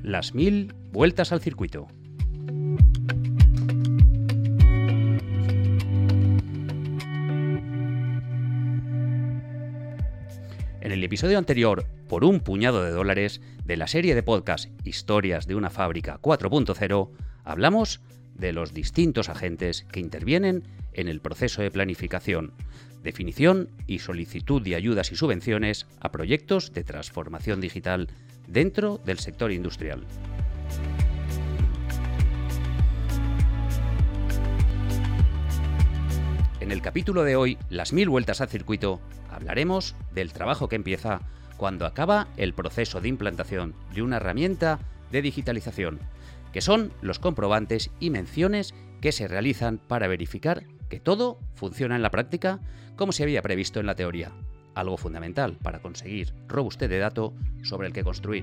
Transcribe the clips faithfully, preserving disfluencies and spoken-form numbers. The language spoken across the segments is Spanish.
las mil vueltas al circuito. En el episodio anterior, por un puñado de dólares, de la serie de podcast Historias de una fábrica cuatro punto cero, hablamos de los distintos agentes que intervienen en el proceso de planificación, definición y solicitud de ayudas y subvenciones a proyectos de transformación digital dentro del sector industrial. En el capítulo de hoy, las mil vueltas al circuito, hablaremos del trabajo que empieza cuando acaba el proceso de implantación de una herramienta de digitalización, que son los comprobantes y menciones que se realizan para verificar que todo funciona en la práctica como se había previsto en la teoría, algo fundamental para conseguir robustez de datos sobre el que construir.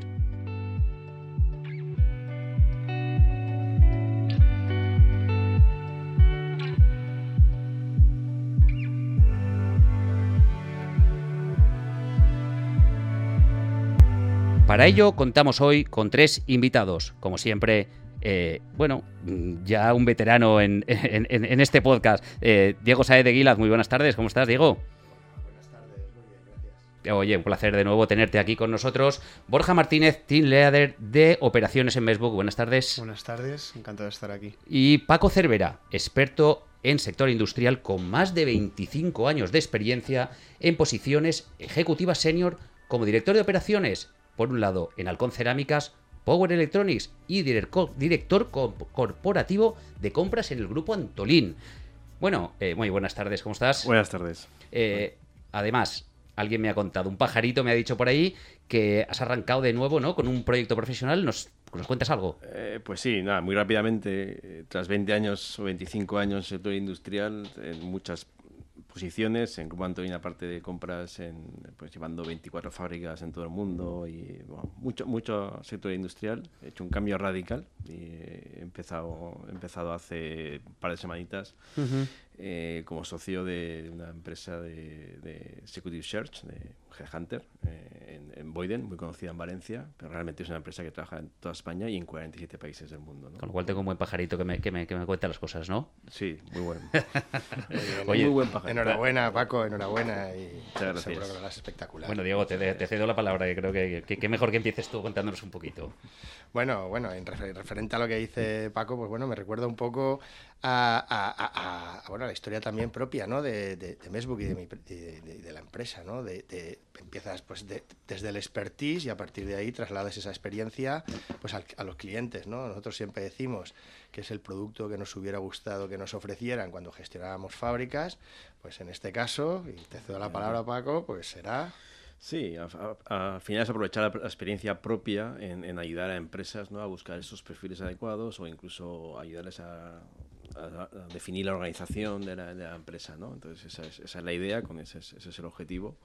Para ello contamos hoy con tres invitados, como siempre. Eh, bueno, ya un veterano en, en, en este podcast, eh, Diego Sáez de Guilaz. Muy buenas tardes, ¿cómo estás, Diego? Buenas tardes, muy bien, gracias. Oye, un placer de nuevo tenerte aquí con nosotros. Borja Martínez, Team Leader de Operaciones en Messbook. Buenas tardes. Buenas tardes, encantado de estar aquí. Y Paco Cervera, experto en sector industrial con más de veinticinco años de experiencia en posiciones ejecutivas senior como director de operaciones, por un lado en Halcón Cerámicas, Power Electronics y director, director corporativo de compras en el grupo Antolín. Bueno, eh, muy buenas tardes, ¿cómo estás? Buenas tardes. Eh, además, alguien me ha contado, un pajarito me ha dicho por ahí que has arrancado de nuevo, ¿no?, con un proyecto profesional. ¿Nos, nos cuentas algo? Eh, pues sí, nada, muy rápidamente, eh, tras veinte años o veinticinco años en el sector industrial, en muchas posiciones, en Grupo Antolín, aparte de compras, en, pues llevando veinticuatro fábricas en todo el mundo y bueno, mucho, mucho sector industrial. He hecho un cambio radical y he empezado, he empezado hace un par de semanitas uh-huh. eh, como socio de una empresa de, de Executive Search, de Headhunter, eh, en, en Boyden, muy conocida en Valencia, pero realmente es una empresa que trabaja en toda España y en cuarenta y siete países del mundo, ¿no? Con lo cual tengo un buen pajarito que me, que me, que me cuenta las cosas, ¿no? Sí, muy bueno. Oye, muy buen pajarito. Enhorabuena, Paco, enhorabuena. Y muchas gracias. Seguro que lo harás espectacular. Bueno, Diego, te, te cedo la palabra, que creo que, que, que mejor que empieces tú contándonos un poquito. Bueno, bueno, en refer- referente a lo que dice Paco, pues bueno, me recuerda un poco a, a, a, a, bueno, a la historia también propia, ¿no?, de, de, de Messbook y de, mi, de, de, de la empresa, ¿no? De, de, empiezas pues de, desde el expertise y a partir de ahí trasladas esa experiencia pues al, a los clientes, ¿no? Nosotros siempre decimos que es el producto que nos hubiera gustado que nos ofrecieran cuando gestionábamos fábricas, pues en este caso, y te cedo la palabra, Paco, pues será... Sí, al final es aprovechar la experiencia propia en, en ayudar a empresas, ¿no?, a buscar esos perfiles adecuados o incluso ayudarles a, a, a definir la organización de la, de la empresa, ¿no? Entonces esa es, esa es la idea, con ese, ese es el objetivo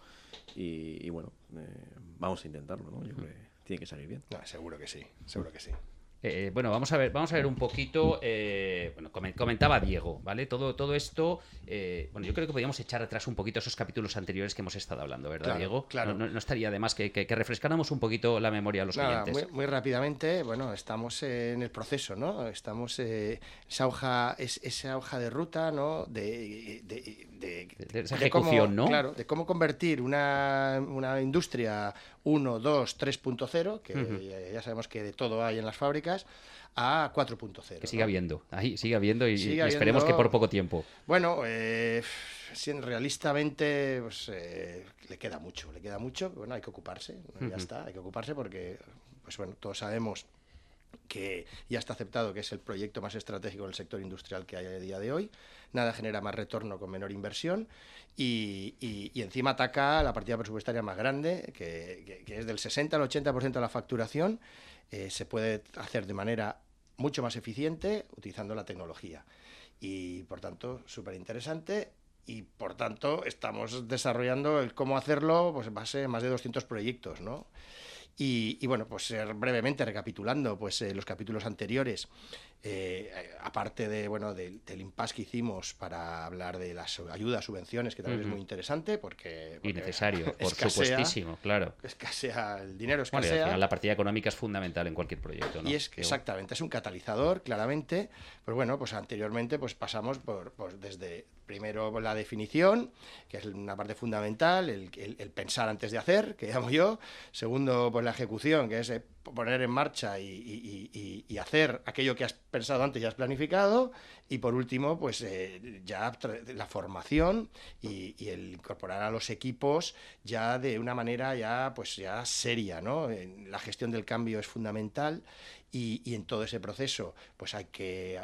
y, y bueno, eh, vamos a intentarlo, ¿no? Yo creo que tiene que salir bien. No, seguro que sí, seguro que sí. Eh, bueno, vamos a ver, vamos a ver un poquito. Eh, bueno, comentaba Diego, ¿vale? Todo, todo esto. Eh, bueno, yo creo que podríamos echar atrás un poquito esos capítulos anteriores que hemos estado hablando, ¿verdad, claro, Diego? Claro. No, no, no estaría de más que, que, que refrescáramos un poquito la memoria a los Nada, clientes. Muy, muy rápidamente, bueno, estamos en el proceso, ¿no? Estamos eh, esa hoja, es, esa hoja de ruta, ¿no? De, de, de, de, de esa de ejecución, cómo, ¿no? Claro, de cómo convertir una, una industria uno, dos, tres punto cero, que uh-huh. ya, ya sabemos que de todo hay en las fábricas, a cuatro punto cero. Que siga habiendo, ¿no? Ahí sigue habiendo y, sigue y habiendo, esperemos que por poco tiempo. Bueno, eh, realistamente pues, eh, le queda mucho, le queda mucho, bueno, hay que ocuparse, uh-huh. ya está, hay que ocuparse porque, pues bueno, todos sabemos que ya está aceptado que es el proyecto más estratégico en el sector industrial que hay a día de hoy, nada genera más retorno con menor inversión y, y, y encima ataca la partida presupuestaria más grande, que, que, que es del sesenta al ochenta por ciento de la facturación, eh, se puede hacer de manera mucho más eficiente utilizando la tecnología y por tanto súper interesante y por tanto estamos desarrollando el cómo hacerlo pues en base a más de doscientos proyectos, ¿no? Y, y bueno, pues eh, brevemente recapitulando, pues eh, los capítulos anteriores, eh, aparte de bueno del, del impasse que hicimos para hablar de las ayudas, subvenciones, que también uh-huh. es muy interesante porque, porque y necesario, por escasea, supuestísimo, claro. Escasea el dinero, escasea. Bueno, y al final la partida económica es fundamental en cualquier proyecto, ¿no? Y es exactamente, es un catalizador, claramente. Pues bueno, pues anteriormente pues pasamos por, por desde primero la definición, que es una parte fundamental, el, el, el pensar antes de hacer, que llamo yo. Segundo, pues la ejecución, que es eh, poner en marcha y, y, y, y hacer aquello que has pensado antes y has planificado. Y por último, pues eh, ya la formación y, y el incorporar a los equipos ya de una manera ya pues ya seria, ¿no? La gestión del cambio es fundamental y, y en todo ese proceso pues hay que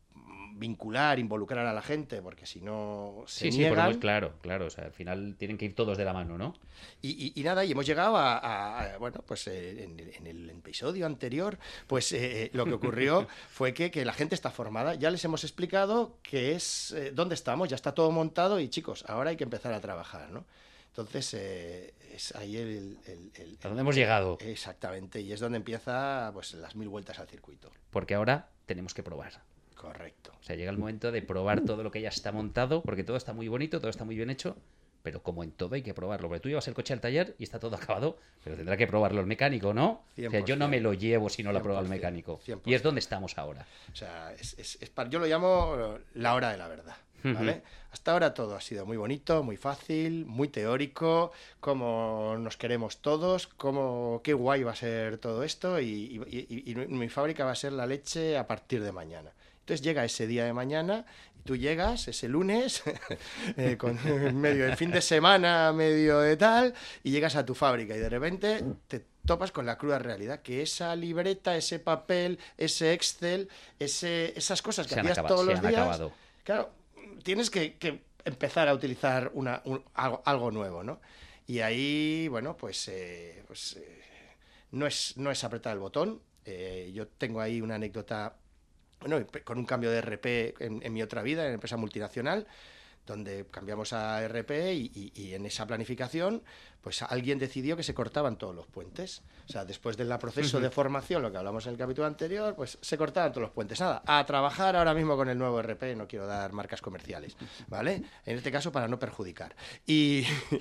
vincular, involucrar a la gente, porque si no se sí, niegan. Sí, sí, claro, claro, o sea, al final tienen que ir todos de la mano, ¿no? Y, y, y nada, y hemos llegado a, a, a bueno, pues eh, en, en el episodio anterior, pues eh, lo que ocurrió fue que, que la gente está formada, ya les hemos explicado qué es, eh, dónde estamos, ya está todo montado y chicos, ahora hay que empezar a trabajar, ¿no? Entonces, eh, es ahí el, el, el... ¿A dónde hemos llegado? Exactamente, y es donde empieza pues las mil vueltas al circuito. Porque ahora tenemos que probar. Correcto. O sea, llega el momento de probar todo lo que ya está montado, porque todo está muy bonito, todo está muy bien hecho, pero como en todo hay que probarlo. Porque tú llevas el coche al taller y está todo acabado, pero tendrá que probarlo el mecánico, ¿no? cien por ciento. O sea, yo no me lo llevo si no lo ha probado el mecánico. cien por ciento. Y es donde estamos ahora. O sea, es, es, es para, yo lo llamo la hora de la verdad. ¿Vale? Uh-huh. Hasta ahora todo ha sido muy bonito, muy fácil, muy teórico, cómo nos queremos todos, cómo, qué guay va a ser todo esto y, y, y, y mi fábrica va a ser la leche a partir de mañana. Entonces llega ese día de mañana y tú llegas ese lunes, eh, con medio de fin de semana, medio de tal, y llegas a tu fábrica y de repente te topas con la cruda realidad, que esa libreta, ese papel, ese Excel, ese, esas cosas que se hacías acabado, todos los días, acabado. Claro, tienes que, que empezar a utilizar una, un, algo, algo nuevo, ¿no? Y ahí, bueno, pues, eh, pues eh, no, es, no es apretar el botón. Eh, yo tengo ahí una anécdota, bueno, con un cambio de R P en, en mi otra vida, en empresa multinacional, donde cambiamos a R P y, y, y en esa planificación, pues alguien decidió que se cortaban todos los puentes. O sea, después del proceso uh-huh. de formación, lo que hablamos en el capítulo anterior, pues se cortaban todos los puentes. Nada, a trabajar ahora mismo con el nuevo R P, no quiero dar marcas comerciales, ¿vale? En este caso, para no perjudicar. Y,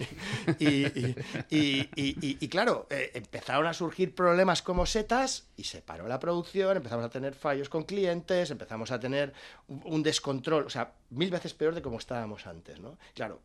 y, y, y, y, y, y claro, eh, empezaron a surgir problemas como setas y se paró la producción, empezamos a tener fallos con clientes, empezamos a tener un, un descontrol, o sea, mil veces peor de como estábamos antes, ¿no? Claro,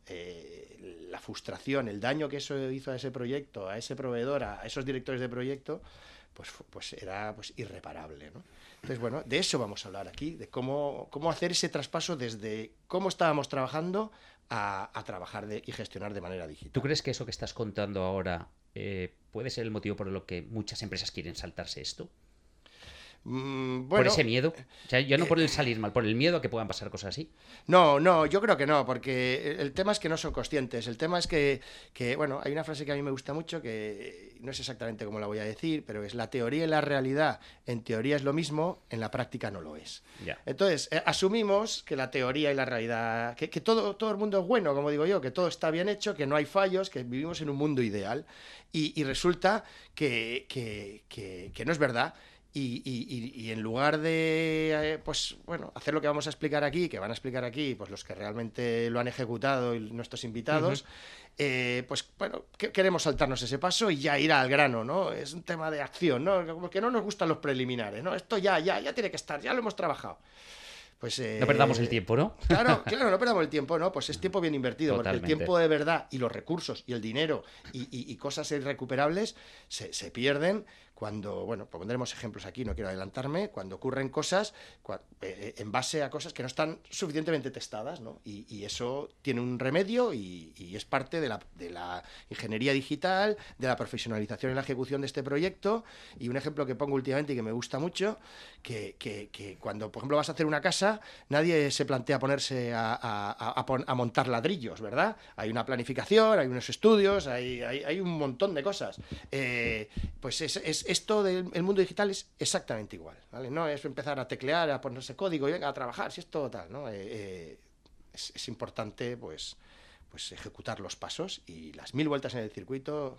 eh, la frustración, el daño que eso hizo a ese proyecto, a ese proveedor, a esos directores de proyecto, pues, pues era pues irreparable, ¿no? Entonces, bueno, de eso vamos a hablar aquí, de cómo, cómo hacer ese traspaso desde cómo estábamos trabajando a, a trabajar de, y gestionar de manera digital. ¿Tú crees que eso que estás contando ahora eh, puede ser el motivo por el que muchas empresas quieren saltarse esto? Mm, bueno, ¿Por ese miedo? O sea, ya no por el salir mal, por el miedo a que puedan pasar cosas así. No, no, yo creo que no, porque el tema es que no son conscientes. El tema es que, que, bueno, hay una frase que a mí me gusta mucho, que no es exactamente cómo la voy a decir, pero es: la teoría y la realidad, en teoría es lo mismo, en la práctica no lo es. Ya. Entonces, eh, asumimos que la teoría y la realidad, que, que todo, todo el mundo es bueno, como digo yo, que todo está bien hecho, que no hay fallos, que vivimos en un mundo ideal, y, y resulta que, que, que, que no es verdad. Y, y, y en lugar de, eh, pues bueno, hacer lo que vamos a explicar aquí, que van a explicar aquí pues los que realmente lo han ejecutado y nuestros invitados, uh-huh. eh, pues bueno, que, queremos saltarnos ese paso y ya ir al grano, ¿no? Es un tema de acción, ¿no? Porque no nos gustan los preliminares, ¿no? Esto ya, ya, ya tiene que estar, ya lo hemos trabajado. Pues, eh, no perdamos el tiempo, ¿no? Claro, claro, no perdamos el tiempo, ¿no? Pues es tiempo bien invertido, Totalmente. Porque el tiempo de verdad y los recursos y el dinero y, y, y cosas irrecuperables se, se pierden cuando, bueno, pues pondremos ejemplos aquí, no quiero adelantarme, cuando ocurren cosas cuando, eh, en base a cosas que no están suficientemente testadas, ¿no? Y, y eso tiene un remedio y, y es parte de la, de la ingeniería digital, de la profesionalización y la ejecución de este proyecto. Y un ejemplo que pongo últimamente y que me gusta mucho, que, que, que cuando, por ejemplo, vas a hacer una casa, nadie se plantea ponerse a, a, a, a montar ladrillos, ¿verdad? Hay una planificación, hay unos estudios, hay, hay, hay un montón de cosas. Eh, pues es, es, esto del el mundo digital es exactamente igual, ¿vale? No es empezar a teclear, a ponerse código y venga a trabajar, si es todo tal, ¿no? Eh, eh, es, es importante, pues, pues, ejecutar los pasos y las mil vueltas en el circuito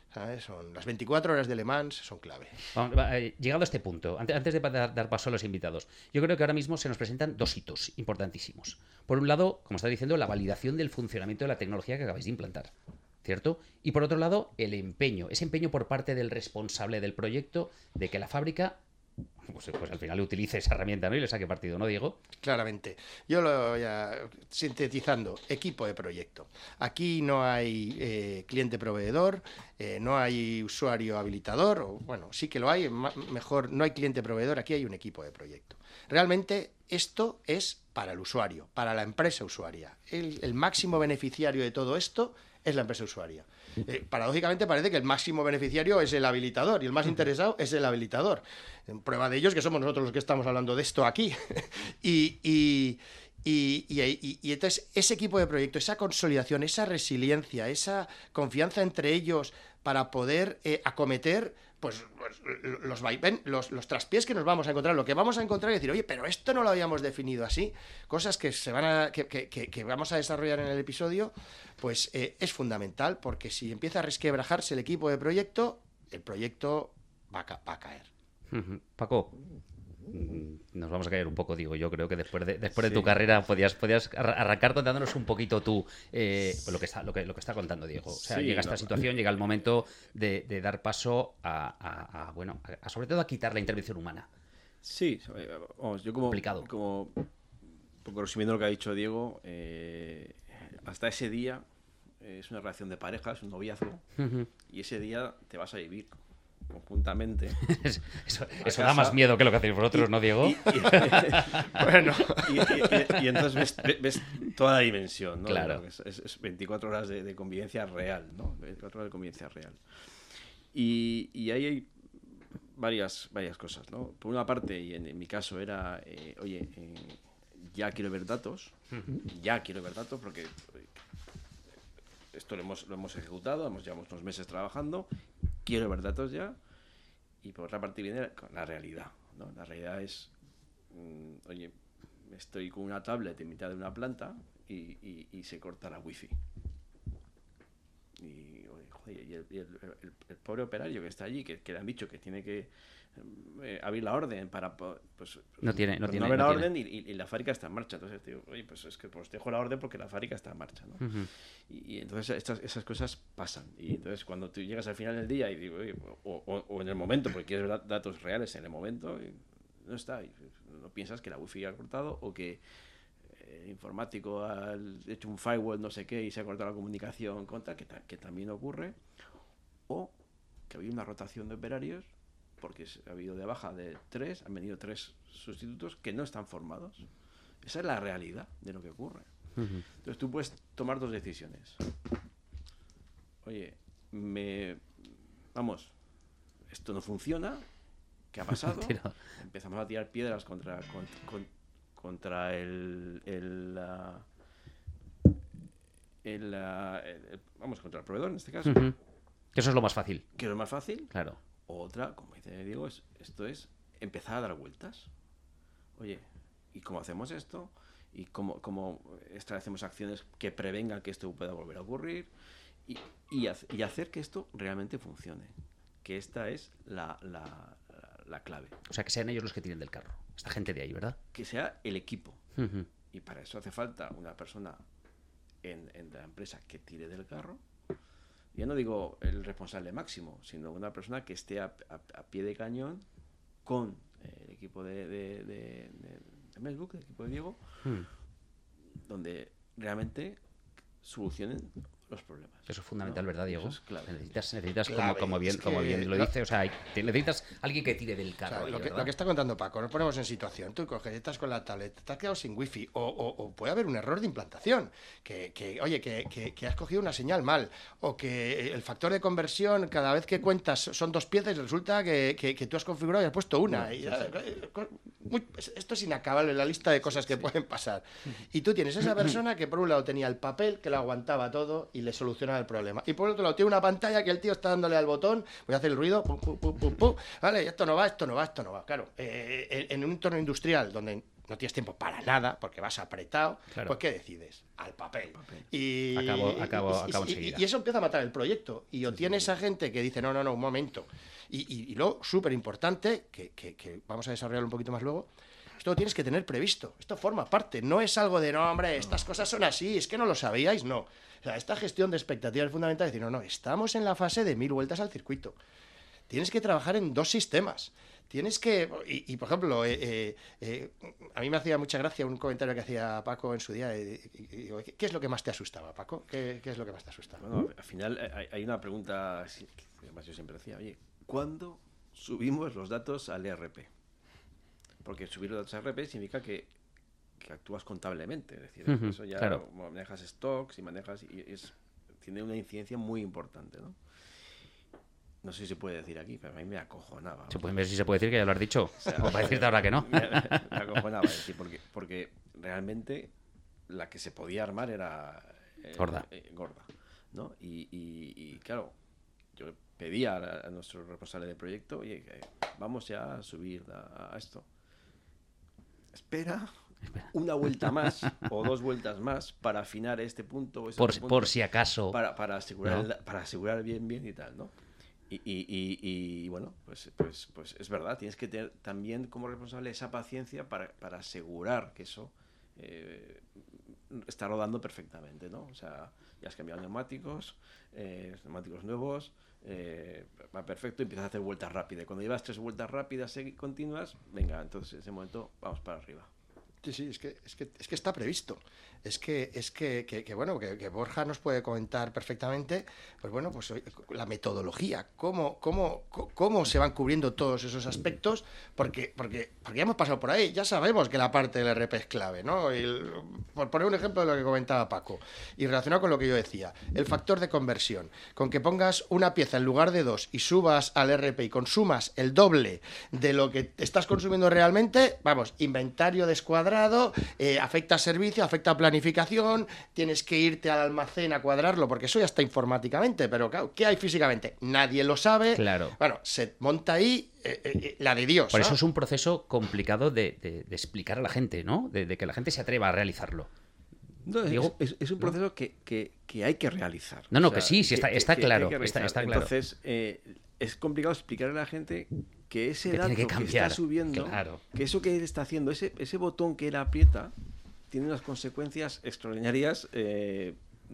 ¿sabes? Son las veinticuatro horas de Le Mans son clave. Vamos, eh, llegado a este punto, antes, antes de dar, dar paso a los invitados, yo creo que ahora mismo se nos presentan dos hitos importantísimos. Por un lado, como está diciendo, la validación del funcionamiento de la tecnología que acabáis de implantar, ¿cierto? Y por otro lado, el empeño, ese empeño por parte del responsable del proyecto de que la fábrica, pues, pues al final le utilice esa herramienta, ¿no? Y le saque partido, ¿no, Diego? Claramente. Yo lo voy a sintetizando, equipo de proyecto. Aquí no hay eh, cliente-proveedor, eh, no hay usuario habilitador, o bueno, sí que lo hay, mejor no hay cliente-proveedor, aquí hay un equipo de proyecto. Realmente esto es para el usuario, para la empresa usuaria. El, el máximo beneficiario de todo esto es la empresa usuaria. Eh, paradójicamente parece que el máximo beneficiario es el habilitador y el más interesado es el habilitador. En prueba de ello es que somos nosotros los que estamos hablando de esto aquí. y, y, y, y, y, y entonces ese equipo de proyecto, esa consolidación, esa resiliencia, esa confianza entre ellos para poder eh, acometer pues, pues los, vaivén, los, los traspiés que nos vamos a encontrar, lo que vamos a encontrar y decir, oye, pero esto no lo habíamos definido así, cosas que se van a, que, que, que, que vamos a desarrollar en el episodio, pues eh, es fundamental, porque si empieza a resquebrajarse el equipo de proyecto, el proyecto va a, ca va a caer. Paco, nos vamos a caer un poco, digo, yo creo que después de, después sí. de tu carrera podías, podías arrancar contándonos un poquito tú eh, lo, que está, lo, que, lo que está contando Diego. O sea, sí, llega esta no, situación, llega el momento de, de dar paso a, a, a bueno, a, a, sobre todo a quitar la intervención humana. Sí, vamos, yo como, complicado. Como, un poco resumiendo lo que ha dicho Diego, eh, hasta ese día eh, es una relación de pareja, es un noviazgo, uh-huh. y ese día te vas a vivir conjuntamente. Eso, eso da más miedo que lo que hacéis vosotros, y, ¿no, Diego? Y, y, y, bueno, y, y, y entonces ves, ves toda la dimensión, ¿no? Claro. Es, es veinticuatro horas de, de convivencia real, ¿no? veinticuatro horas de convivencia real. Y, y ahí hay varias, varias cosas, ¿no? Por una parte, y en, en mi caso era, eh, oye, eh, ya quiero ver datos, uh-huh. ya quiero ver datos porque esto lo hemos, lo hemos ejecutado, hemos llevamos unos meses trabajando, quiero ver datos ya, y por otra parte viene la realidad, ¿no? La realidad es, mmm, oye, estoy con una tablet en mitad de una planta y, y, y se corta la wifi. Y, oye, y, el, y el, el, el pobre operario que está allí, que, que le han dicho que tiene que eh, abrir la orden para pues, no tiene no pues tiene no abrir no la tiene. orden y, y, y la fábrica está en marcha. Entonces digo, oye, pues es que pues dejo la orden porque la fábrica está en marcha, ¿no? Uh-huh. y, y entonces estas, esas cosas pasan, y entonces cuando tú llegas al final del día y digo, oye, o, o, o en el momento, porque quieres ver datos reales en el momento, y no está, y no piensas que la wifi ha cortado o que el informático ha hecho un firewall no sé qué y se ha cortado la comunicación contra, que, ta- que también ocurre, o que ha habido una rotación de operarios porque ha habido de baja de tres, han venido tres sustitutos que no están formados. Esa es la realidad de lo que ocurre. Uh-huh. Entonces tú puedes tomar dos decisiones. Oye, me vamos, esto no funciona, ¿qué ha pasado? Empezamos a tirar piedras contra contra, contra, contra el el, uh, el, uh, el, el vamos contra el proveedor en este caso. Uh-huh. Que eso es lo más fácil. Que es lo más fácil. Claro. Otra, como dice Diego, es, esto es empezar a dar vueltas. Oye, ¿y cómo hacemos esto? ¿Y cómo, cómo establecemos acciones que prevengan que esto pueda volver a ocurrir? Y, y, y hacer que esto realmente funcione. Que esta es la, la, la, la clave. O sea, que sean ellos los que tiren del carro. Esta gente de ahí, ¿verdad? Que sea el equipo. Uh-huh. Y para eso hace falta una persona en, en la empresa que tire del carro. Ya no digo el responsable máximo, sino una persona que esté a, a, a pie de cañón con el equipo de, de, de, de, de Mesbook, el equipo de Diego, hmm. donde realmente solucionen los problemas. Eso es fundamental, ¿no? ¿Verdad, Diego? Eso es clave. Necesitas, necesitas clave. Como, como, bien, es que, como bien lo no, dice, o sea, necesitas alguien que tire del carro. O sea, ahí, lo, que, lo que está contando Paco, nos ponemos en situación, tú coges, estás con la tablet, te has quedado sin wifi, o, o, o puede haber un error de implantación, que, que oye, que, que, que has cogido una señal mal, o que el factor de conversión, cada vez que cuentas son dos piezas y resulta que, que, que tú has configurado y has puesto una. No, y ya, muy, esto es inacabable, la lista de cosas que sí. pueden pasar. Y tú tienes esa persona que por un lado tenía el papel, que lo aguantaba todo y le solucionaba el problema. Y por otro lado tiene una pantalla que el tío está dándole al botón, voy a hacer el ruido, pum, pum, pum, pum, pum, vale, esto no va, esto no va, esto no va. Claro, eh, en un entorno industrial donde no tienes tiempo para nada porque vas apretado, claro. pues ¿qué decides? Al papel. papel. Y, acabo, acabo, y, acabo y, enseguida. y eso empieza a matar el proyecto. Y o sí, tienes sí, sí. a gente que dice, no, no, no, un momento. Y, y, y luego, súper importante, que, que, que vamos a desarrollarlo un poquito más luego, esto lo tienes que tener previsto. Esto forma parte. No es algo de, no, hombre, estas cosas son así, es que no lo sabíais, no. O sea, esta gestión de expectativas es fundamental. Es decir, no, no, estamos en la fase de mil vueltas al circuito. Tienes que trabajar en dos sistemas. Tienes que... Y, y por ejemplo, eh, eh, eh, a mí me hacía mucha gracia un comentario que hacía Paco en su día. Eh, y, y, y, ¿Qué es lo que más te asustaba, Paco? ¿Qué, qué es lo que más te asustaba? Bueno, al final hay, hay una pregunta que además yo siempre decía, oye, ¿cuándo subimos los datos al E R P? Porque subir los datos al E R P significa que, que actúas contablemente. Es decir, uh-huh, eso ya claro. manejas stocks y manejas... Y es, tiene una incidencia muy importante, ¿no? No sé si se puede decir aquí, pero a mí me acojonaba. Se puede ver si se puede decir, que ya lo has dicho. O, sea, o para decirte ahora que no. Me, me acojonaba, es decir, porque, porque realmente la que se podía armar era... Eh, gorda. Eh, gorda, ¿no? Y, y, y claro, yo pedía a, a nuestro responsable de proyecto, oye, vamos ya a subir a, a esto. Espera... una vuelta más o dos vueltas más para afinar este punto. O por, punto por si acaso. Para, para, asegurar, ¿no? el, para asegurar bien, bien y tal, ¿no? Y, y, y, y bueno, pues, pues, pues es verdad, tienes que tener también como responsable esa paciencia para, para asegurar que eso eh, está rodando perfectamente, ¿no? O sea, ya has cambiado neumáticos, eh, neumáticos nuevos, eh, va perfecto, y empiezas a hacer vueltas rápidas. Cuando llevas tres vueltas rápidas continuas, venga, entonces en ese momento vamos para arriba. Sí, sí, es que, es que, es que está previsto. Es que, es que, que, que bueno, que, que Borja nos puede comentar perfectamente, pues bueno, pues la metodología, cómo, cómo, cómo se van cubriendo todos esos aspectos, porque, porque, porque ya hemos pasado por ahí, ya sabemos que la parte del E R P es clave, ¿no? El, por poner un ejemplo de lo que comentaba Paco, y relacionado con lo que yo decía, el factor de conversión, con que pongas una pieza en lugar de dos y subas al E R P y consumas el doble de lo que estás consumiendo realmente, vamos, inventario descuadrado, eh, afecta a servicio, afecta a planificación, tienes que irte al almacén a cuadrarlo, porque eso ya está informáticamente, pero claro, ¿qué hay físicamente? Nadie lo sabe. Claro. Bueno, se monta ahí eh, eh, la de Dios. Por ¿no? eso es un proceso complicado de, de, de explicar a la gente, ¿no? De, de que la gente se atreva a realizarlo. No, Diego, es, es, es un proceso ¿no? que, que, que hay que realizar. No, no, o sea, que sí, sí, está, que, está, que, claro, que está, está claro. Entonces, eh, es complicado explicarle a la gente que ese que dato que, que está subiendo, claro. que eso que él está haciendo, ese, ese botón que él aprieta, tiene unas consecuencias extraordinarias eh,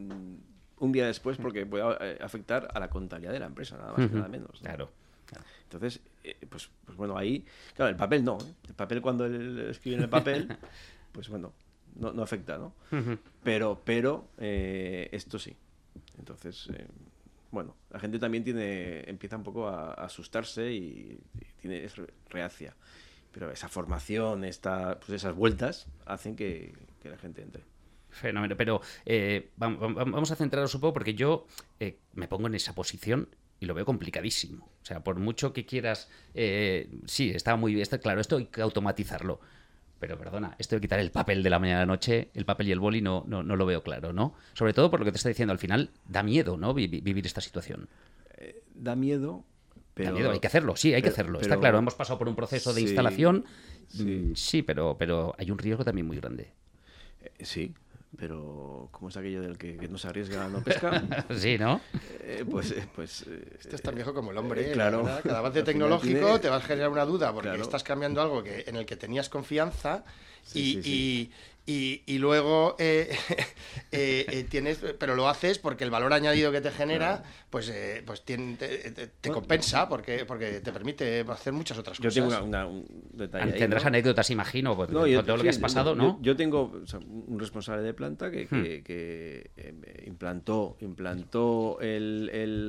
un día después, porque puede afectar a la contabilidad de la empresa, nada más uh-huh. que nada menos, ¿no? Claro, claro. Entonces, eh, pues, pues bueno, ahí, claro, el papel no, ¿eh? El papel cuando él escribe en el papel, pues bueno, no, no afecta, ¿no? Uh-huh. Pero, pero eh, esto sí. Entonces, eh, bueno, la gente también tiene, empieza un poco a, a asustarse y, y tiene, es reacia. Pero esa formación, esta, pues esas vueltas hacen que, que la gente entre. Fenómeno. Pero eh, vamos, vamos a centrarnos un poco porque yo eh, me pongo en esa posición y lo veo complicadísimo. O sea, por mucho que quieras... Eh, sí, está muy bien, está claro, esto hay que automatizarlo. Pero perdona, esto de quitar el papel de la mañana a la noche, el papel y el boli, no, no, no lo veo claro, ¿no? Sobre todo por lo que te está diciendo, al final da miedo, ¿no? Vi- vivir esta situación. Eh, da miedo... Pero, da miedo, hay que hacerlo, sí, hay pero, que hacerlo. pero, Está claro, hemos pasado por un proceso de sí, instalación, sí, sí pero, pero hay un riesgo también muy grande. Eh, sí, pero como es aquello del que, que no se arriesga, no pesca. Sí, ¿no? Eh, pues, eh, pues eh, este es tan viejo como el hombre. Eh, claro. ¿verdad? Cada avance tecnológico tiene... te va a generar una duda porque claro. estás cambiando algo que, en el que tenías confianza sí, y, sí, sí. y, y, y luego eh, eh, eh, tienes, pero lo haces porque el valor añadido que te genera, claro. pues, eh, pues tiene, te, te, te compensa porque, porque te permite hacer muchas otras yo cosas. Yo tengo una, una, un detalle. Tendrás ahí, ¿no? anécdotas, imagino, por no, yo, todo lo sí, que has pasado, yo, ¿no? Yo, yo tengo o sea, un responsable de planta que, hmm. que, que eh, implantó, implantó el, el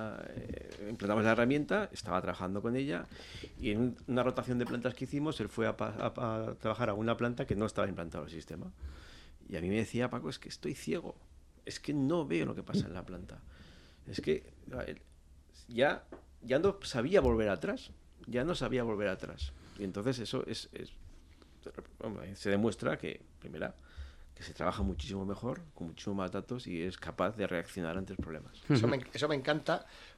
uh, implantamos la herramienta, estaba trabajando con ella y en una rotación de plantas que hicimos, él fue a, a, a trabajar a una planta que no estaba implantado el sistema. Y a mí me decía, Paco, es que estoy ciego, es que no veo lo que pasa en la planta. Es que ya, ya no sabía volver atrás, ya no sabía volver atrás. Y entonces eso es, es se demuestra que, primera, que se trabaja muchísimo mejor, con muchísimo más datos y es capaz de reaccionar ante los problemas. Eso me, eso me encanta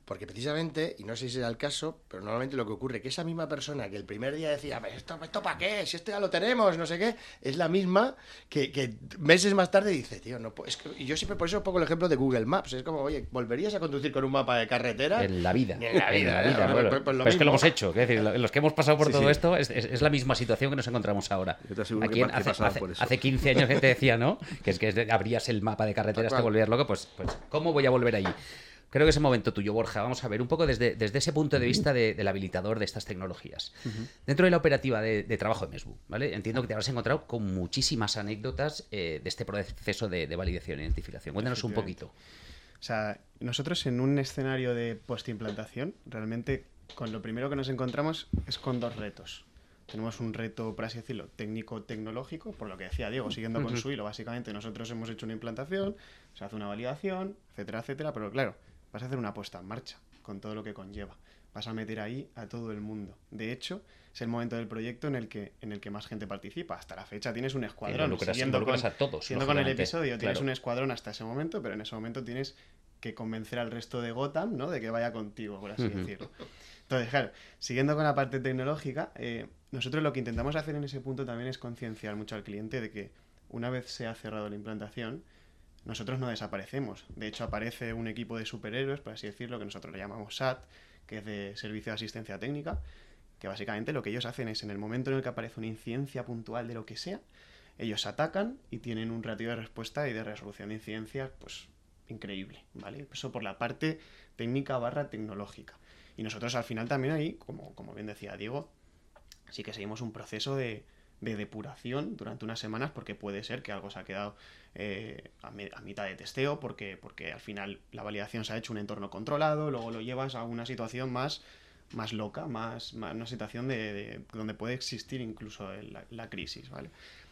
Porque precisamente, y no sé si será el caso, pero normalmente lo que ocurre es que esa misma persona que el primer día decía, ¿esto, esto para qué? Si esto ya lo tenemos, no sé qué, es la misma que, que meses más tarde dice, tío, no puedo. Es que, y yo siempre por eso pongo el ejemplo de Google Maps. Es como, oye, ¿volverías a conducir con un mapa de carretera? En la vida. En la vida, en la vida, ¿eh? bueno. Pues, pues lo Pero es que lo mismo. hemos hecho. Es decir, los que hemos pasado por Sí, todo sí. esto es, es, es la misma situación que nos encontramos ahora. Yo te aseguro Aquí que en- pa- que hace, pasaba hace- por eso. hace quince años que te decía, ¿no? Que es que es de- abrías el mapa de carreteras, Tal te cual. volvías loco. Pues, pues, ¿cómo voy a volver allí? Creo que es el momento tuyo, Borja. Vamos a ver un poco desde, desde ese punto de vista de- del habilitador de estas tecnologías. Dentro de la operativa de, de trabajo de Mesbu, ¿vale? Entiendo que te habrás encontrado con muchísimas anécdotas eh, de este proceso de, de validación e identificación. Cuéntanos un poquito. O sea, nosotros en un escenario de postimplantación, realmente con lo primero que nos encontramos es con dos retos. Tenemos un reto, por así decirlo, técnico-tecnológico, por lo que decía Diego, siguiendo con su hilo, básicamente nosotros hemos hecho una implantación, se hace una validación, etcétera, etcétera, pero claro, vas a hacer una puesta en marcha con todo lo que conlleva. Vas a meter ahí a todo el mundo. De hecho, es el momento del proyecto en el que, en el que más gente participa. Hasta la fecha tienes un escuadrón. Involucras- Siguiendo involucras con, a todos, siguiendo con el lógicamente, episodio, tienes claro. un escuadrón hasta ese momento, pero en ese momento tienes que convencer al resto de Gotham, ¿no? De que vaya contigo, por así Ujú. decirlo. Entonces, claro, siguiendo con la parte tecnológica, eh, nosotros lo que intentamos hacer en ese punto también es concienciar mucho al cliente de que una vez se ha cerrado la implantación, nosotros no desaparecemos. De hecho, aparece un equipo de superhéroes, por así decirlo, que nosotros le llamamos S A T, que es de Servicio de Asistencia Técnica, que básicamente lo que ellos hacen es, en el momento en el que aparece una incidencia puntual de lo que sea, ellos atacan y tienen un ratio de respuesta y de resolución de incidencias, pues, increíble, ¿vale? Eso por la parte técnica barra tecnológica. Y nosotros al final también ahí, como, como bien decía Diego, sí que seguimos un proceso de, de depuración durante unas semanas, porque puede ser que algo se ha quedado eh, a, me- a mitad de testeo, porque, porque al final la validación se ha hecho en un entorno controlado, luego lo llevas a una situación más, más loca, más, más una situación de, de- donde puede existir incluso el- la, la crisis, ¿vale?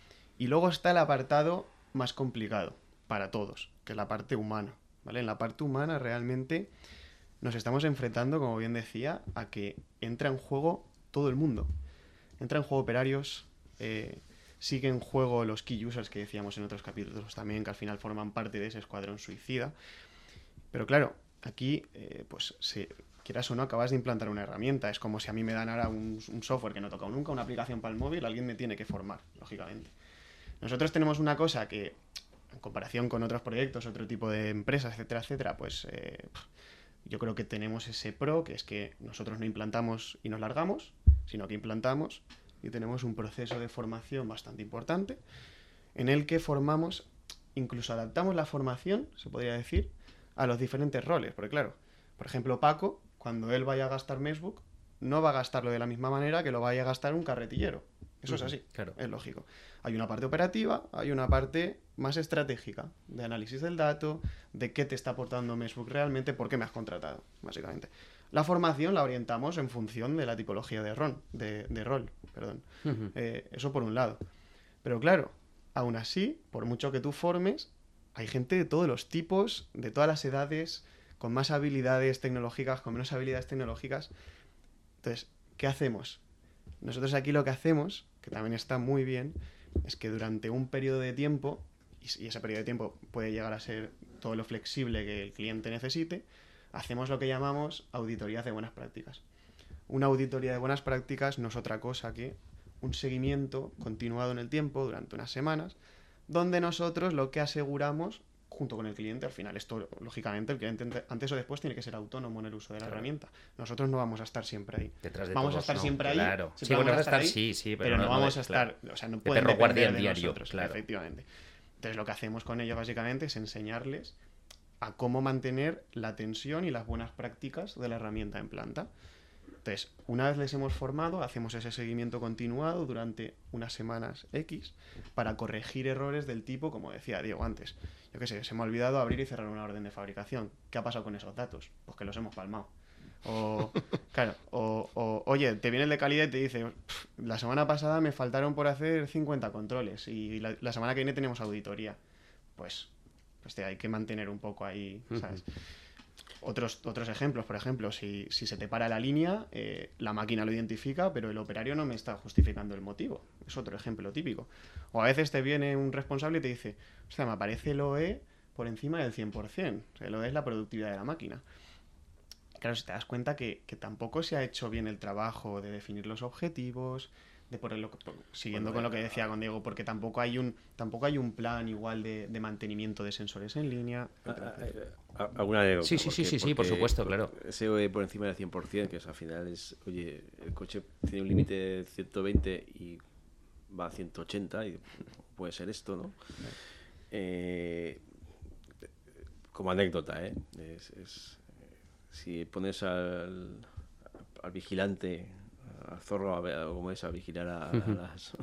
Y luego está el apartado más complicado para todos, que es la parte humana, ¿vale? En la parte humana realmente nos estamos enfrentando, como bien decía, a que entra en juego todo el mundo. Entra en juego operarios, eh, sigue en juego los key users que decíamos en otros capítulos también, que al final forman parte de ese escuadrón suicida. Pero claro, aquí, eh, pues, si quieras o no, acabas de implantar una herramienta. Es como si a mí me dan ahora un, un software que no he tocado nunca, una aplicación para el móvil, alguien me tiene que formar, lógicamente. Nosotros tenemos una cosa que, en comparación con otros proyectos, otro tipo de empresas, etcétera, etcétera, pues eh, yo creo que tenemos ese pro, que es que nosotros no implantamos y nos largamos, sino que implantamos y tenemos un proceso de formación bastante importante en el que formamos, incluso adaptamos la formación, se podría decir, a los diferentes roles. Porque claro, por ejemplo, Paco, cuando él vaya a gastar Mesbook, no va a gastarlo de la misma manera que lo vaya a gastar un carretillero. Eso es Ujú, así, claro. es lógico. Hay una parte operativa, hay una parte más estratégica, de análisis del dato, de qué te está aportando Mesbook realmente, por qué me has contratado, básicamente. La formación la orientamos en función de la tipología de, ron, de, de rol. Perdón. Ujú. Eh, eso por un lado. Pero claro, aún así, por mucho que tú formes, hay gente de todos los tipos, de todas las edades, con más habilidades tecnológicas, con menos habilidades tecnológicas. Entonces, ¿qué hacemos? Nosotros aquí lo que hacemos, que también está muy bien, es que durante un periodo de tiempo, y ese periodo de tiempo puede llegar a ser todo lo flexible que el cliente necesite, hacemos lo que llamamos auditorías de buenas prácticas. Una auditoría de buenas prácticas no es otra cosa que un seguimiento continuado en el tiempo durante unas semanas, donde nosotros lo que aseguramos, junto con el cliente, al final esto, lógicamente, el cliente antes o después tiene que ser autónomo en el uso de la Claro. herramienta. Nosotros no vamos a estar siempre ahí. Detrás de vamos todos, a estar ¿no? siempre ahí. Claro. siempre Sí, bueno, vamos a estar, ahí, sí, sí, pero pero no, no vamos de- a estar, claro. o sea, no De pueden perro depender guardián de diario, nosotros, claro. efectivamente. Entonces lo que hacemos con ellos básicamente es enseñarles a cómo mantener la tensión y las buenas prácticas de la herramienta en planta. Entonces, una vez les hemos formado, hacemos ese seguimiento continuado durante unas semanas X para corregir errores del tipo, como decía Diego antes. Yo qué sé, se me ha olvidado abrir y cerrar una orden de fabricación. ¿Qué ha pasado con esos datos? Pues que los hemos palmado. O, claro, o, o, oye, te viene el de calidad y te dice, la semana pasada me faltaron por hacer cincuenta controles y la, la semana que viene tenemos auditoría. Pues, pues te hay que mantener un poco ahí, ¿sabes? Otros, otros ejemplos, por ejemplo, si, si se te para la línea, eh, la máquina lo identifica, pero el operario no me está justificando el motivo. Es otro ejemplo típico. O a veces te viene un responsable y te dice, o sea, me aparece el O E por encima del cien por ciento. O sea, el O E es la productividad de la máquina. claro, si te das cuenta que, que tampoco se ha hecho bien el trabajo de definir los objetivos, de ponerlo, por, siguiendo bueno, con lo que decía con Diego, porque tampoco hay un tampoco hay un plan igual de, de mantenimiento de sensores en línea. ¿Alguna anécdota? Sí, sí, sí, sí, sí, por supuesto, claro. S O E por encima del cien por ciento, que es, al final es, oye, el coche tiene un límite de ciento veinte y va a ciento ochenta, y puede ser esto, ¿no? Eh, como anécdota, ¿eh? Es, es, si pones al, al vigilante, al zorro, a, como es, a vigilar a, a, las,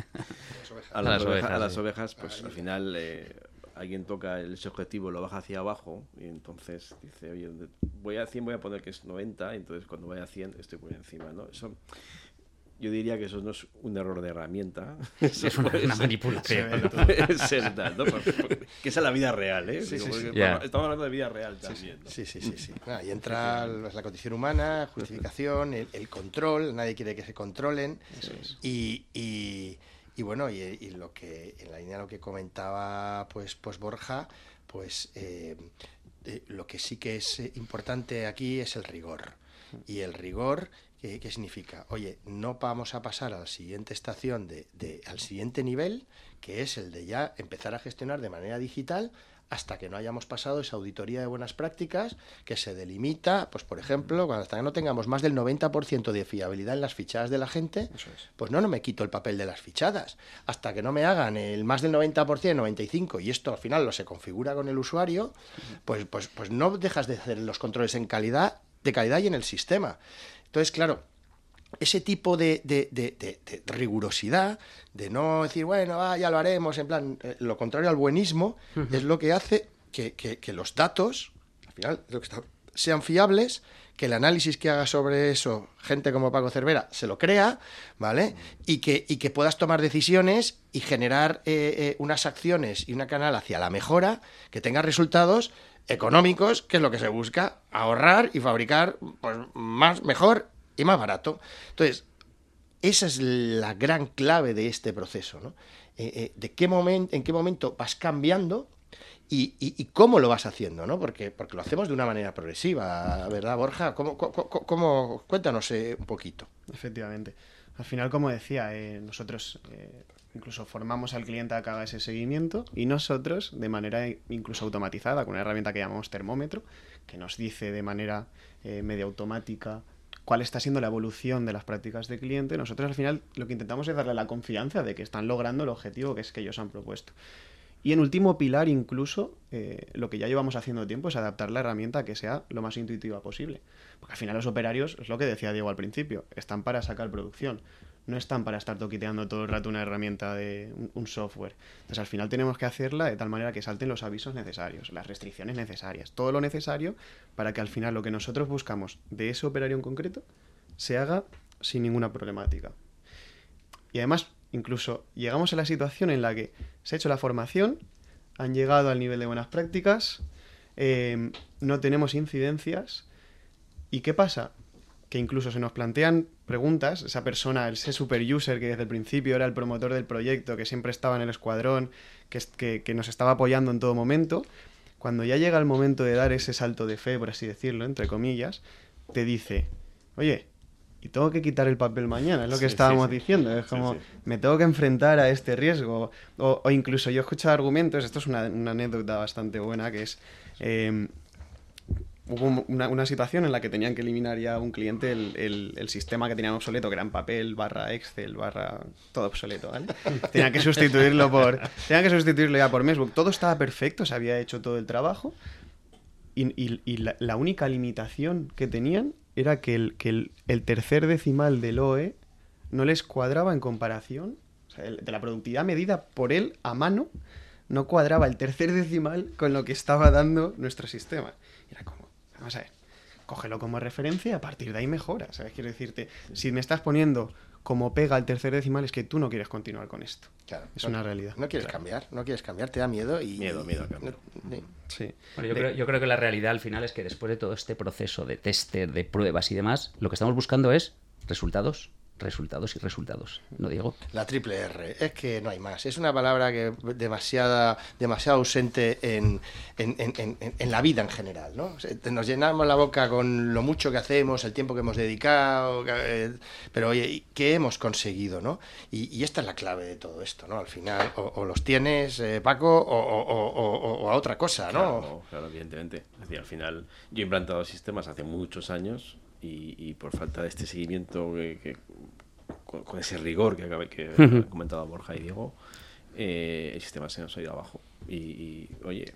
a, las, a las ovejas, ovejas, a las sí. ovejas, pues al final eh, alguien toca el, ese objetivo, lo baja hacia abajo y entonces dice, oye, voy a cien, voy a poner que es noventa, y entonces cuando vaya a cien estoy por encima, ¿no? Eso, yo diría que eso no es un error de herramienta. Eso es una, una ser, manipulación. ¿no? Puede ser tal, ¿no? Porque, porque, que esa es la vida real, ¿eh? Sí, Digo, sí, sí. Yeah. Yeah. Estamos hablando de vida real también, ¿no? Sí, sí, sí. sí. Ah, y entra la condición humana, justificación, el, el control, nadie quiere que se controlen. Eso es. Y, y, y bueno, y, y lo que en la línea de lo que comentaba pues, pues Borja, pues eh, eh, lo que sí que es importante aquí es el rigor. Y el rigor... ¿Qué, ¿Qué significa? Oye, no vamos a pasar a la siguiente estación, de, de, al siguiente nivel, que es el de ya empezar a gestionar de manera digital hasta que no hayamos pasado esa auditoría de buenas prácticas que se delimita, pues por ejemplo, cuando hasta que no tengamos más del noventa por ciento de fiabilidad en las fichadas de la gente, Eso es. pues no, no me quito el papel de las fichadas. Hasta que no me hagan el más del noventa por ciento, noventa y cinco por ciento, y esto al final lo se configura con el usuario, pues, pues, pues no dejas de hacer los controles en calidad, de calidad y en el sistema. Entonces, claro, ese tipo de, de, de, de, de rigurosidad, de no decir, bueno, ah, ya lo haremos, en plan, eh, lo contrario al buenismo, uh-huh. es lo que hace que, que, que los datos, al final, lo que está, sean fiables, que el análisis que haga sobre eso gente como Paco Cervera se lo crea, ¿vale? Y que, y que puedas tomar decisiones y generar eh, eh, unas acciones y una canal hacia la mejora que tenga resultados económicos, que es lo que se busca, ahorrar y fabricar pues, más, mejor y más barato. Entonces, esa es la gran clave de este proceso, ¿no? Eh, eh, de qué momento, en qué momento vas cambiando y, y, y cómo lo vas haciendo, ¿no? Porque, porque lo hacemos de una manera progresiva, ¿verdad, Borja? ¿Cómo, cómo, cómo, cuéntanos eh, un poquito. Efectivamente. Al final, como decía, eh, nosotros... Eh... incluso formamos al cliente a que haga ese seguimiento y nosotros, de manera incluso automatizada, con una herramienta que llamamos termómetro, que nos dice de manera eh, medio automática cuál está siendo la evolución de las prácticas de cliente, nosotros al final lo que intentamos es darle la confianza de que están logrando el objetivo que es que ellos han propuesto. Y en último pilar, incluso, eh, lo que ya llevamos haciendo tiempo es adaptar la herramienta a que sea lo más intuitiva posible. Porque al final los operarios, es lo que decía Diego al principio, están para sacar producción. No están para estar toquiteando todo el rato una herramienta de un, un software. Entonces al final tenemos que hacerla de tal manera que salten los avisos necesarios, las restricciones necesarias, todo lo necesario para que al final lo que nosotros buscamos de ese operario en concreto se haga sin ninguna problemática. Y además, incluso llegamos a la situación en la que se ha hecho la formación, han llegado al nivel de buenas prácticas, eh, no tenemos incidencias. ¿Y qué pasa? Que incluso se nos plantean preguntas, esa persona, ese super user que desde el principio era el promotor del proyecto, que siempre estaba en el escuadrón, que, que, que nos estaba apoyando en todo momento, cuando ya llega el momento de dar ese salto de fe, por así decirlo, entre comillas, te dice, oye, y tengo que quitar el papel mañana, es lo que sí, estábamos sí, sí. diciendo, es como, sí, sí. me tengo que enfrentar a este riesgo, o, o incluso yo he escuchado argumentos, esto es una, una anécdota bastante buena, que es... Eh, hubo una, una situación en la que tenían que eliminar ya un cliente el, el, el sistema que tenían obsoleto, que era en papel, barra Excel, barra... todo obsoleto, ¿vale? Tenían que sustituirlo por... Tenían que sustituirlo ya por Meshbook. Todo estaba perfecto, se había hecho todo el trabajo y, y, y la, la única limitación que tenían era que el, que el, el tercer decimal del O E no les cuadraba en comparación, o sea, el, de la productividad medida por él a mano, no cuadraba el tercer decimal con lo que estaba dando nuestro sistema. Era como... Vamos a ver, cógelo como referencia y a partir de ahí mejora, ¿sabes? Quiero decirte, si me estás poniendo como pega el tercer decimal es que tú no quieres continuar con esto. Claro, es no, una realidad. No quieres claro. cambiar, no quieres cambiar, te da miedo y... Miedo, miedo a cambiar. No, sí. Bueno, yo, creo, yo creo que la realidad al final es que después de todo este proceso de tester, de pruebas y demás, lo que estamos buscando es resultados resultados y resultados, ¿no, Diego? La triple R, es que no hay más. Es una palabra que demasiada, demasiado ausente en, en, en, en, en la vida en general, ¿no? Nos llenamos la boca con lo mucho que hacemos, el tiempo que hemos dedicado, eh, pero oye, ¿qué hemos conseguido, no? Y, y esta es la clave de todo esto, ¿no? Al final, o, o los tienes, eh, Paco, o, o, o, o a otra cosa, ¿no? Claro, claro, evidentemente. Es decir, al final, yo he implantado sistemas hace muchos años y, y por falta de este seguimiento que, que con, con ese rigor que acabé que han comentado Borja y Diego, eh, el sistema se nos ha ido abajo. Y, y oye,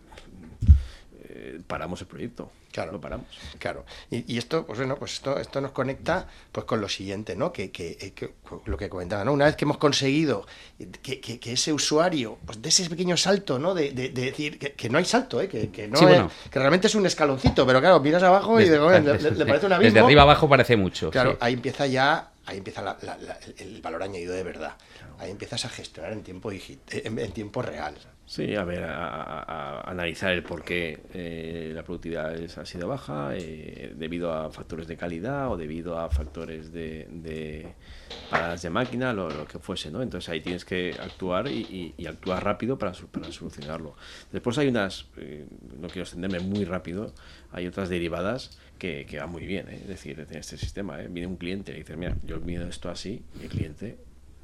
eh, paramos el proyecto. Claro, lo paramos. Claro. Y, y esto, pues bueno, pues esto, esto nos conecta pues con lo siguiente, ¿no? Que, que, que lo que comentaba, ¿no? Una vez que hemos conseguido que, que, que ese usuario, pues de ese pequeño salto, ¿no? De, de, de decir que, que no hay salto, ¿eh? Que, que no sí, es, bueno. que realmente es un escaloncito, pero claro, miras abajo desde, y de, le, desde, le parece un abismo. Desde arriba abajo parece mucho. Claro, sí. ahí empieza ya, ahí empieza la, la, la, el valor añadido de verdad. Claro. Ahí empiezas a gestionar en tiempo digit, en, en tiempo real. Sí, a ver, a, a, a analizar el por qué eh, la productividad es, ha sido baja, eh, debido a factores de calidad o debido a factores de, de paradas de máquina, lo, lo que fuese, ¿no? Entonces ahí tienes que actuar y, y, y actuar rápido para, para solucionarlo. Después hay unas, eh, no quiero extenderme muy rápido, hay otras derivadas que, que van muy bien, ¿eh? Es decir, en este sistema, ¿eh? Viene un cliente y dice, mira, yo mido esto así, y el cliente,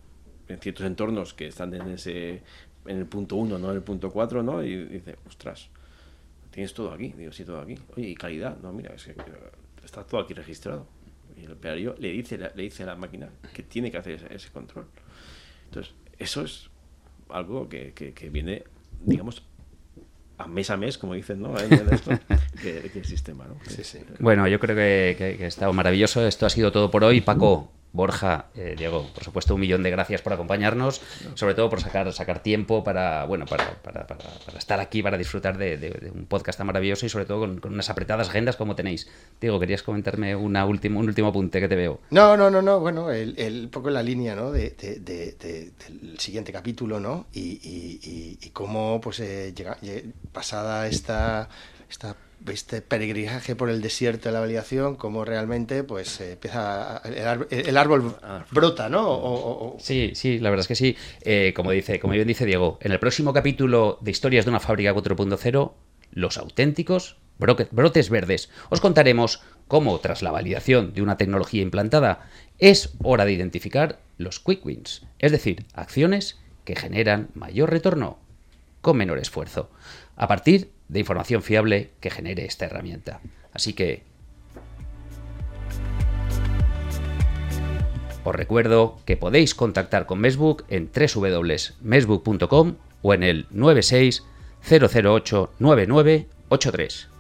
en ciertos entornos que están en ese en el punto uno, no en el punto cuatro, ¿no? Y dice, ostras, tienes todo aquí. Digo, sí, todo aquí. Oye, ¿y calidad? No, mira, es que está todo aquí registrado. Y el operario le dice, le dice a la máquina que tiene que hacer ese, ese control. Entonces, eso es algo que, que, que viene, digamos, a mes a mes, como dicen, ¿no? Esto, que, que el sistema, ¿no? Sí, sí. Bueno, yo creo que, que, que ha estado maravilloso. Esto ha sido todo por hoy. Paco, Borja, eh, Diego, por supuesto, un millón de gracias por acompañarnos, sobre todo por sacar sacar tiempo para bueno para, para, para, para estar aquí, para disfrutar de, de, de un podcast tan maravilloso y sobre todo con, con unas apretadas agendas como tenéis. Diego, ¿querías comentarme una último, un último apunte que te veo? No, no, no, no, bueno, el, el un poco en la línea, ¿no? De, de, de, de, del siguiente capítulo, ¿no? Y, y, y, y cómo, pues, eh, llega, llega, pasada esta, esta este peregrinaje por el desierto de la validación, como realmente pues eh, empieza el, árbol, el árbol brota, ¿no? O, o, o... Sí, sí, la verdad es que sí. Eh, como dice, como bien dice Diego, en el próximo capítulo de Historias de una fábrica cuatro punto cero, los auténticos brotes verdes, os contaremos cómo, tras la validación de una tecnología implantada, es hora de identificar los quick wins, es decir, acciones que generan mayor retorno con menor esfuerzo, a partir de información fiable que genere esta herramienta. Así que os recuerdo que podéis contactar con Meshbook en doble u doble u doble u punto meshbook punto com o en el nueve seis cero cero ocho nueve nueve ocho tres.